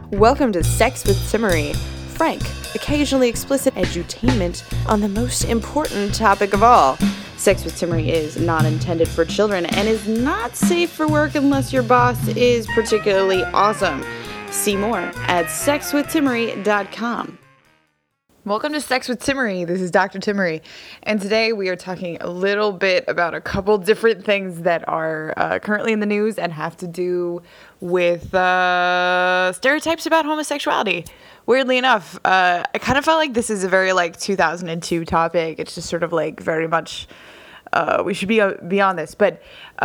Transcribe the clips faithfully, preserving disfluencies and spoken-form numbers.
Welcome to Sex with Timmery, frank, occasionally explicit edutainment on the most important topic of all. Sex with Timmery is not intended for children and is not safe for work unless your boss is particularly awesome. See more at sex with timmery dot com. Welcome to Sex with Timmery. This is Doctor Timmery, and today we are talking a little bit about a couple different things that are uh, currently in the news and have to do with uh, stereotypes about homosexuality. Weirdly enough, uh, I kind of felt like this is a very like two thousand two topic. It's just sort of like very much uh, we should be uh, beyond this, but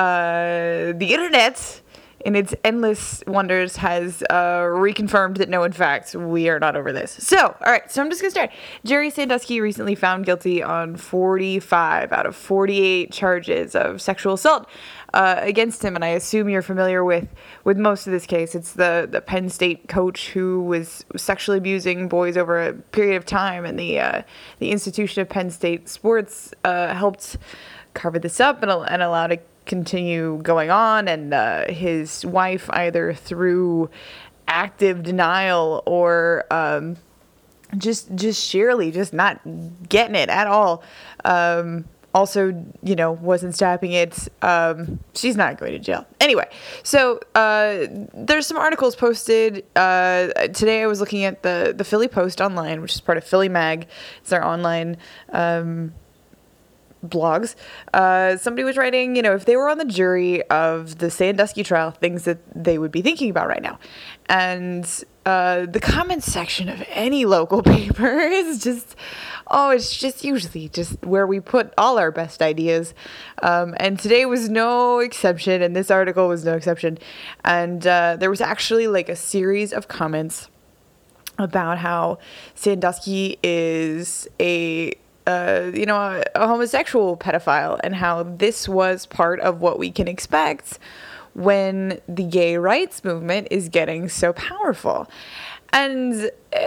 uh, the internet, in its endless wonders, has uh, reconfirmed that no, in fact, we are not over this. So, all right, so I'm just going to start. Jerry Sandusky recently found guilty on forty-five out of forty-eight charges of sexual assault uh, against him, and I assume you're familiar with, with most of this case. It's the, the Penn State coach who was sexually abusing boys over a period of time, and the, uh, the institution of Penn State sports uh, helped cover this up and, and allowed it continue going on, and uh, his wife, either through active denial or um, just just sheerly just not getting it at all, um, also, you know, wasn't stopping it. Um, she's not going to jail. Anyway, so uh, there's some articles posted. Uh, today I was looking at the, the Philly Post online, which is part of Philly Mag. It's their online um blogs. Uh, somebody was writing, you know, if they were on the jury of the Sandusky trial, things that they would be thinking about right now. And uh, the comment section of any local paper is just, oh, it's just usually just where we put all our best ideas. Um, and today was no exception, and this article was no exception. And uh, there was actually like a series of comments about how Sandusky is a Uh, you know, a, a homosexual pedophile, and how this was part of what we can expect when the gay rights movement is getting so powerful. And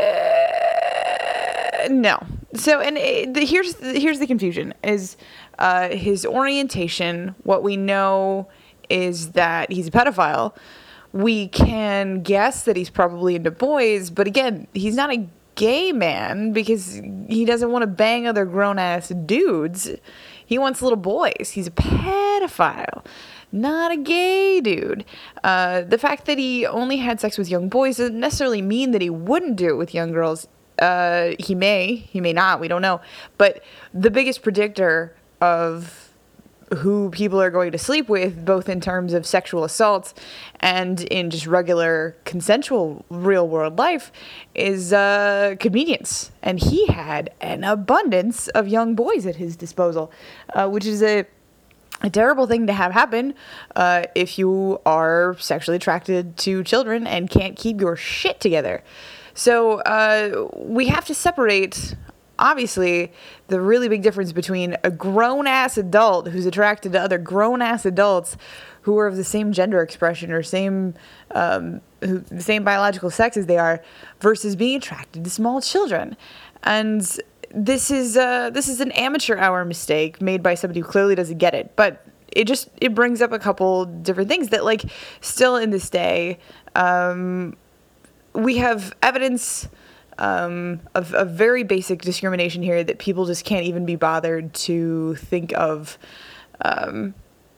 uh, no. So, and it, the, here's the, here's the confusion, is uh, his orientation. What we know is that he's a pedophile. We can guess that he's probably into boys, but again, he's not a gay man because he doesn't want to bang other grown-ass dudes. He wants little boys. He's a pedophile, not a gay dude. Uh, the fact that he only had sex with young boys doesn't necessarily mean that he wouldn't do it with young girls. Uh, he may, he may not, we don't know. But the biggest predictor of who people are going to sleep with, both in terms of sexual assaults and in just regular consensual real world life, is uh, convenience. And he had an abundance of young boys at his disposal, uh, which is a, a terrible thing to have happen uh, if you are sexually attracted to children and can't keep your shit together. So uh, we have to separate, obviously, the really big difference between a grown-ass adult who's attracted to other grown-ass adults who are of the same gender expression or same um, who, the same biological sex as they are, versus being attracted to small children. And this is uh, this is an amateur hour mistake made by somebody who clearly doesn't get it. But it just it brings up a couple different things that, like, still in this day, um, we have evidence Um, of, of very basic discrimination here that people just can't even be bothered to think of um,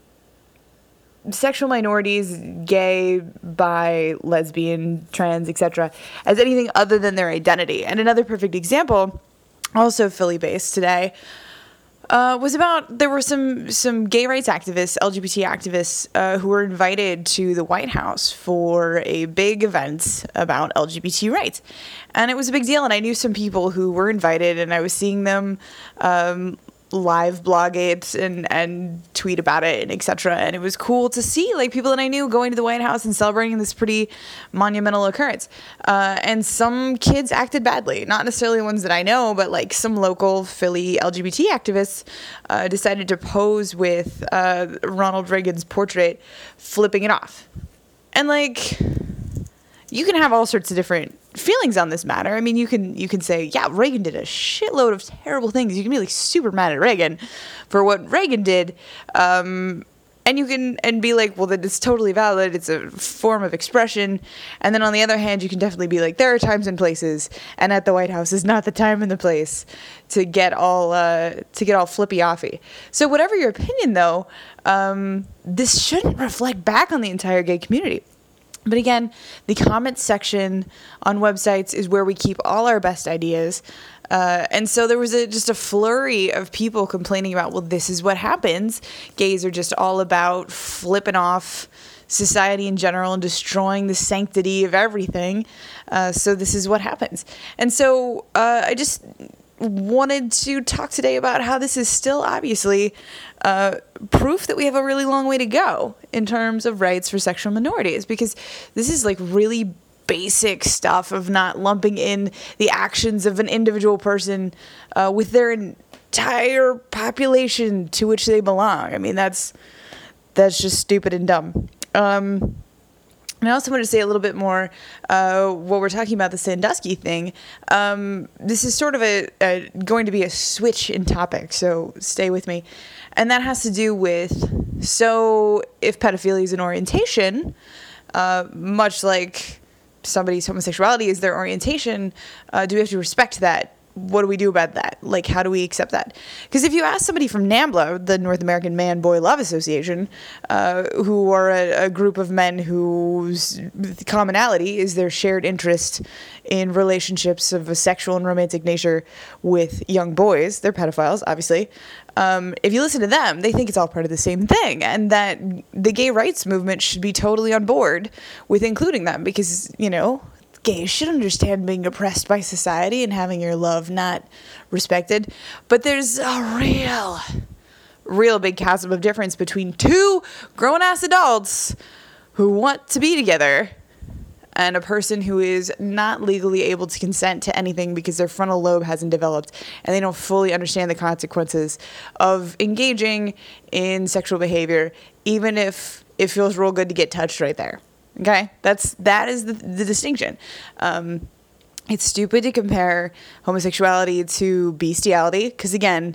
sexual minorities, gay, bi, lesbian, trans, et cetera, as anything other than their identity. And another perfect example, also Philly-based today, Uh, was about, there were some, some gay rights activists, L G B T activists, uh, who were invited to the White House for a big event about L G B T rights. And it was a big deal, and I knew some people who were invited, and I was seeing them um, live blog it and, and tweet about it, and et cetera. And it was cool to see, like, people that I knew going to the White House and celebrating this pretty monumental occurrence. Uh, and some kids acted badly, not necessarily ones that I know, but like some local Philly L G B T activists uh, decided to pose with uh, Ronald Reagan's portrait, flipping it off. And like, you can have all sorts of different feelings on this matter. I mean, you can you can say, yeah, Reagan did a shitload of terrible things. You can be like super mad at Reagan for what Reagan did, um, And you can and be like, well, that it's totally valid. It's a form of expression. And then on the other hand, you can definitely be like, there are times and places, and at the White House is not the time and the place to get all uh, to get all flippy offy. So whatever your opinion, though, um, this shouldn't reflect back on the entire gay community. But again, the comments section on websites is where we keep all our best ideas. Uh, and so there was a, just a flurry of people complaining about, well, this is what happens. Gays are just all about flipping off society in general and destroying the sanctity of everything. Uh, so this is what happens. And so uh, I just wanted to talk today about how this is still obviously uh, proof that we have a really long way to go in terms of rights for sexual minorities, because this is like really basic stuff of not lumping in the actions of an individual person uh, with their entire population to which they belong. I mean, that's that's just stupid and dumb. Um, and I also wanted to say a little bit more uh, what we're talking about, the Sandusky thing. Um, this is sort of a, a going to be a switch in topic, so stay with me. And that has to do with, so if pedophilia is an orientation, uh, much like somebody's homosexuality is their orientation, uh, do we have to respect that? What do we do about that? Like, how do we accept that? Because if you ask somebody from NAMBLA, the North American Man Boy Love Association, uh, who are a, a group of men whose commonality is their shared interest in relationships of a sexual and romantic nature with young boys, they're pedophiles, obviously. Um, if you listen to them, they think it's all part of the same thing, and that the gay rights movement should be totally on board with including them because, you know, gays should understand being oppressed by society and having your love not respected. But there's a real, real big chasm of difference between two grown-ass adults who want to be together and a person who is not legally able to consent to anything because their frontal lobe hasn't developed and they don't fully understand the consequences of engaging in sexual behavior, even if it feels real good to get touched right there. Okay, that's that is the, the distinction. Um, it's stupid to compare homosexuality to bestiality because, again,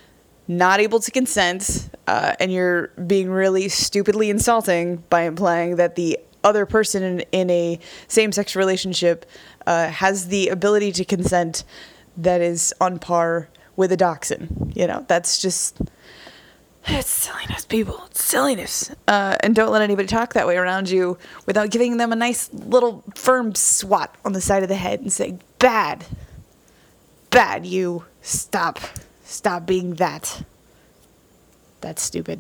not able to consent, uh, and you're being really stupidly insulting by implying that the other person in, in a same-sex relationship uh, has the ability to consent that is on par with a dachshund. You know, that's just... It's silliness, people. It's silliness. Uh, and don't let anybody talk that way around you without giving them a nice little firm swat on the side of the head and saying, bad. Bad, you. Stop. Stop being that. That's stupid.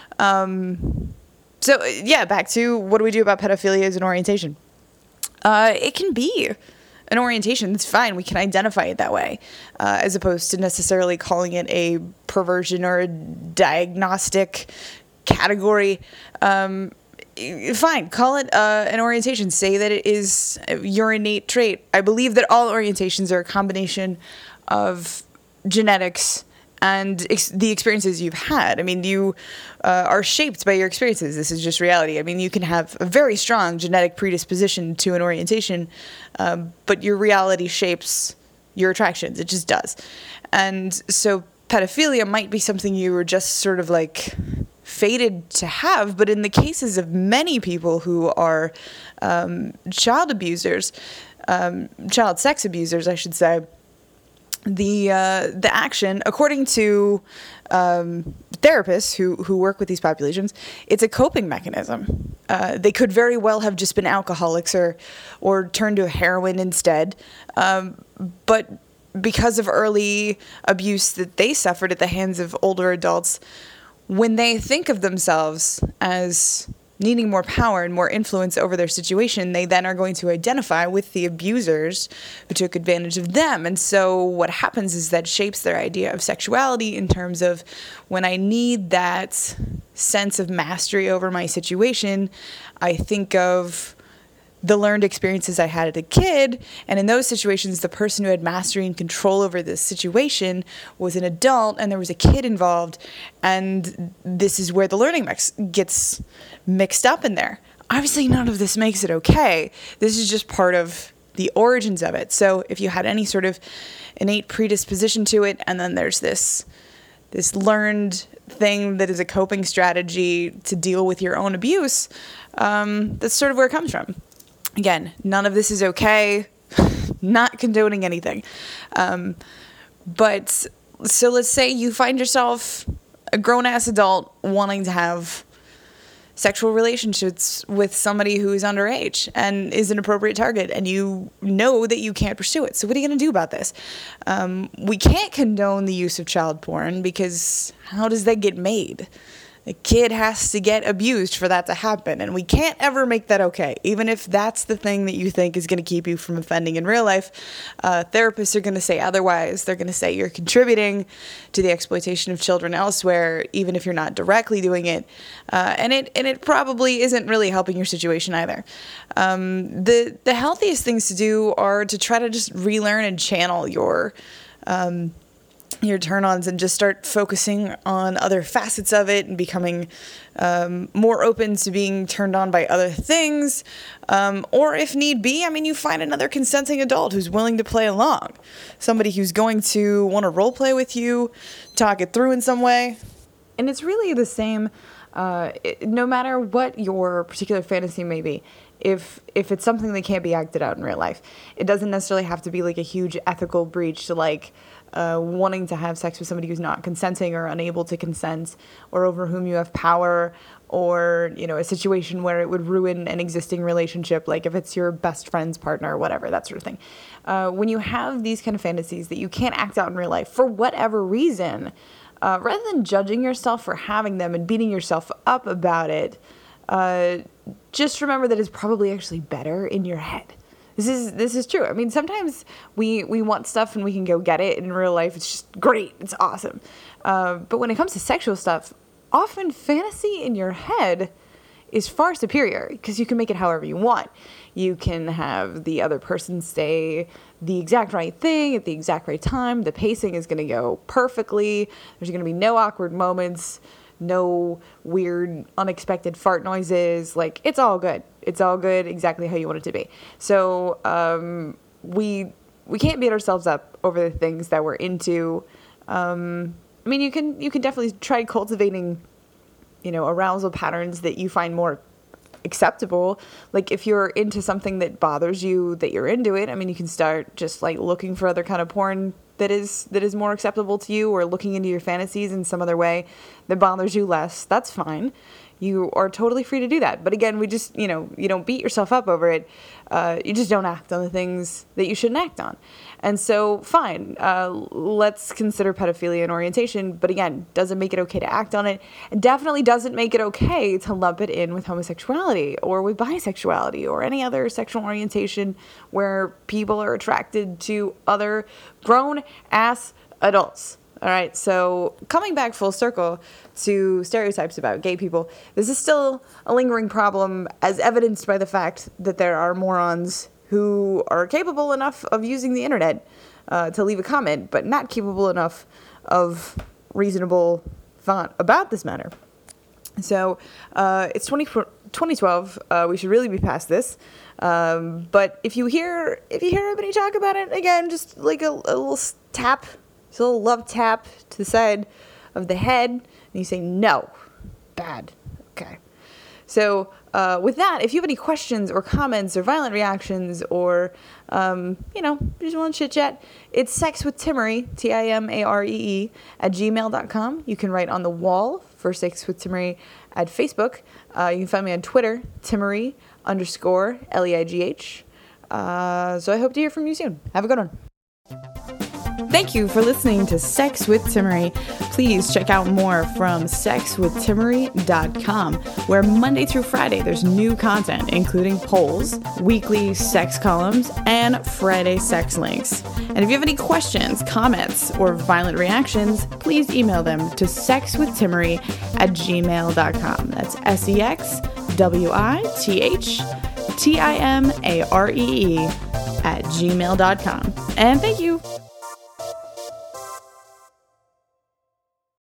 Um, so, yeah, back to what do we do about pedophilia as an orientation? Uh, it can be an orientation. That's fine. We can identify it that way, uh, as opposed to necessarily calling it a perversion or a diagnostic category. Um, fine. Call it uh, an orientation. Say that it is your innate trait. I believe that all orientations are a combination of genetics and ex- the experiences you've had. I mean, you uh, are shaped by your experiences. This is just reality. I mean, you can have a very strong genetic predisposition to an orientation, um, but your reality shapes your attractions. It just does. And so pedophilia might be something you were just sort of like fated to have, but in the cases of many people who are um, child abusers, um, child sex abusers, I should say, The uh, the action, according to um, therapists who, who work with these populations, it's a coping mechanism. Uh, they could very well have just been alcoholics or or turned to heroin instead. Um, but because of early abuse that they suffered at the hands of older adults, when they think of themselves as needing more power and more influence over their situation, they then are going to identify with the abusers who took advantage of them. And so what happens is that shapes their idea of sexuality in terms of when I need that sense of mastery over my situation, I think of the learned experiences I had as a kid, and in those situations, the person who had mastery and control over this situation was an adult, and there was a kid involved, and this is where the learning mix gets mixed up in there. Obviously, none of this makes it okay. This is just part of the origins of it. So if you had any sort of innate predisposition to it, and then there's this this learned thing that is a coping strategy to deal with your own abuse, um, that's sort of where it comes from. Again, none of this is okay. Not condoning anything. Um, but so let's say you find yourself a grown-ass adult wanting to have sexual relationships with somebody who is underage and is an appropriate target, and you know that you can't pursue it. So what are you going to do about this? Um, we can't condone the use of child porn, because how does that get made? A kid has to get abused for that to happen, and we can't ever make that okay. Even if that's the thing that you think is going to keep you from offending in real life, uh, therapists are going to say otherwise. They're going to say you're contributing to the exploitation of children elsewhere, even if you're not directly doing it, uh, and it and it probably isn't really helping your situation either. Um, the the healthiest things to do are to try to just relearn and channel your Um, your turn-ons and just start focusing on other facets of it and becoming um, more open to being turned on by other things. Um, or if need be, I mean, you find another consenting adult who's willing to play along. Somebody who's going to want to role play with you, talk it through in some way. And it's really the same, uh, it, no matter what your particular fantasy may be. If if it's something that can't be acted out in real life, it doesn't necessarily have to be like a huge ethical breach to like uh, wanting to have sex with somebody who's not consenting or unable to consent, or over whom you have power, or, you know, a situation where it would ruin an existing relationship, like if it's your best friend's partner or whatever, that sort of thing. Uh, when you have these kind of fantasies that you can't act out in real life for whatever reason, uh, rather than judging yourself for having them and beating yourself up about it, uh, just remember that it's probably actually better in your head. This is this is true. I mean, sometimes we we want stuff and we can go get it. In real life, it's just great. It's awesome. Uh, but when it comes to sexual stuff, often fantasy in your head is far superior, because you can make it however you want. You can have the other person say the exact right thing at the exact right time. The pacing is going to go perfectly. There's going to be no awkward moments, no weird, unexpected fart noises. Like, it's all good. It's all good exactly how you want it to be. So um, we we can't beat ourselves up over the things that we're into. Um, I mean, you can you can definitely try cultivating, you know, arousal patterns that you find more acceptable. Like, if you're into something that bothers you, that you're into it, I mean, you can start just like looking for other kind of porn that is that is more acceptable to you, or looking into your fantasies in some other way that bothers you less. That's fine. You are totally free to do that. But again, we just, you know, you don't beat yourself up over it. Uh, you just don't act on the things that you shouldn't act on. And so, fine, uh, let's consider pedophilia and orientation. But again, doesn't make it okay to act on it. And definitely doesn't make it okay to lump it in with homosexuality or with bisexuality or any other sexual orientation where people are attracted to other grown-ass adults. All right, so coming back full circle to stereotypes about gay people, this is still a lingering problem, as evidenced by the fact that there are morons who are capable enough of using the internet uh, to leave a comment, but not capable enough of reasonable thought about this matter. So uh, it's twenty twelve. Uh, we should really be past this. Um, but if you hear if you hear anybody talk about it again, just like a, a little tap. Just a little love tap to the side of the head, and you say, no, bad. Okay. So uh, with that, if you have any questions or comments or violent reactions, or, um, you know, you just want to chit-chat, it's sexwithtimmery, T I M A R E E, at gmail dot com. You can write on the wall for Sex with Timmery at Facebook. Uh, you can find me on Twitter, Timmery underscore L E I G H. Uh, so I hope to hear from you soon. Have a good one. Thank you for listening to Sex with Timmery. Please check out more from sex with timmery dot com, where Monday through Friday there's new content, including polls, weekly sex columns, and Friday sex links. And if you have any questions, comments, or violent reactions, please email them to sexwithtimmery at gmail dot com. That's S E X W I T H T I M A R E E at gmail dot com. And thank you.